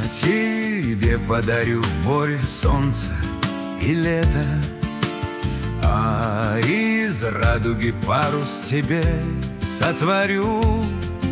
тебе подарю море, солнце и лето, а из радуги парус тебе сотворю.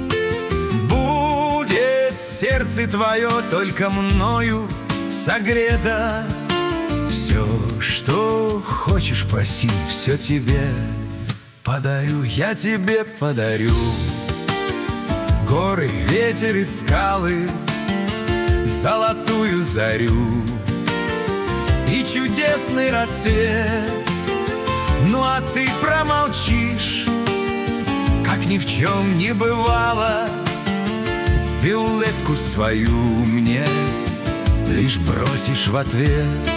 Будет сердце твое только мною согрето. Все, что хочешь, проси, все тебе подарю, я тебе подарю. Горы, ветер и скалы, золотую зарю и чудесный рассвет. Ну а ты промолчишь, как ни в чем не бывало, виолетку свою мне лишь бросишь в ответ.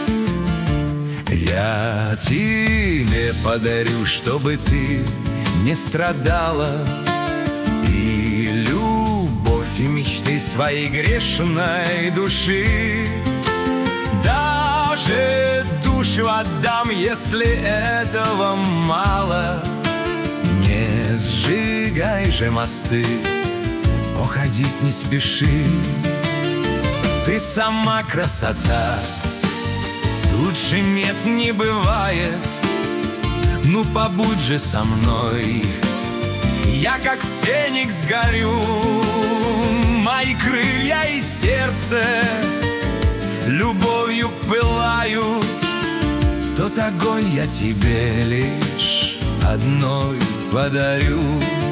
Я тебе подарю, чтобы ты не страдала, и любовь, и мечты своей грешной души. Даже душу отдам, если этого мало. Не сжигай же мосты, уходить не спеши. Ты сама красота, лучше нет не бывает. Ну побудь же со мной, я как феникс горю. Мои крылья и сердце любовью пылают. Тот огонь я тебе лишь одной подарю.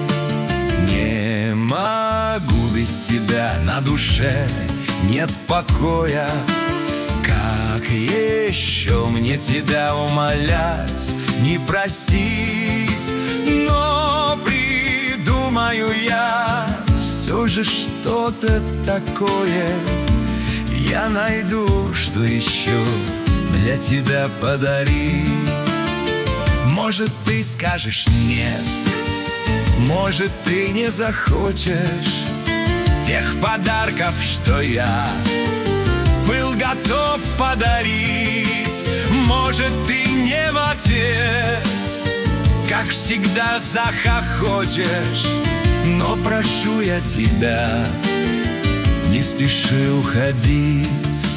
Не могу без тебя, на душе нет покоя. Как еще мне тебя умолять, не просить? Но придумаю я все же что-то такое. Я найду, что еще для тебя подарить. Может, ты скажешь нет, может, ты не захочешь тех подарков, что я был готов подарить. Может, ты не в ответ, как всегда захохочешь. Но прошу я тебя, не спеши уходить.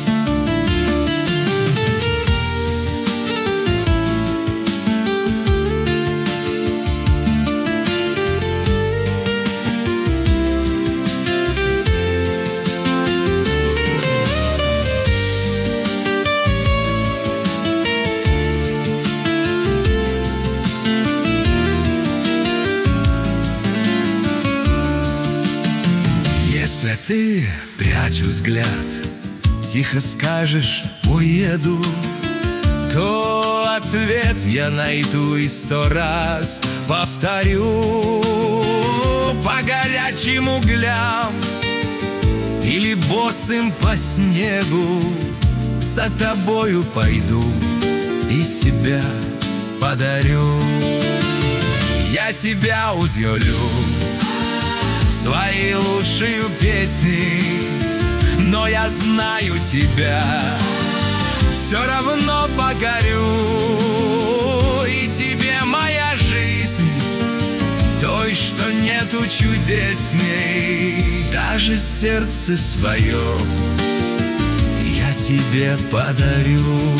Если ты, прячу взгляд, тихо скажешь «уеду», то ответ я найду и 100 раз повторю. По горячим углям или босым по снегу за тобою пойду и себя подарю. Я тебя удивлю своей лучшей песней, но я знаю тебя, все равно погорю. И тебе моя жизнь, той, что нету чудесней. Даже сердце свое я тебе подарю.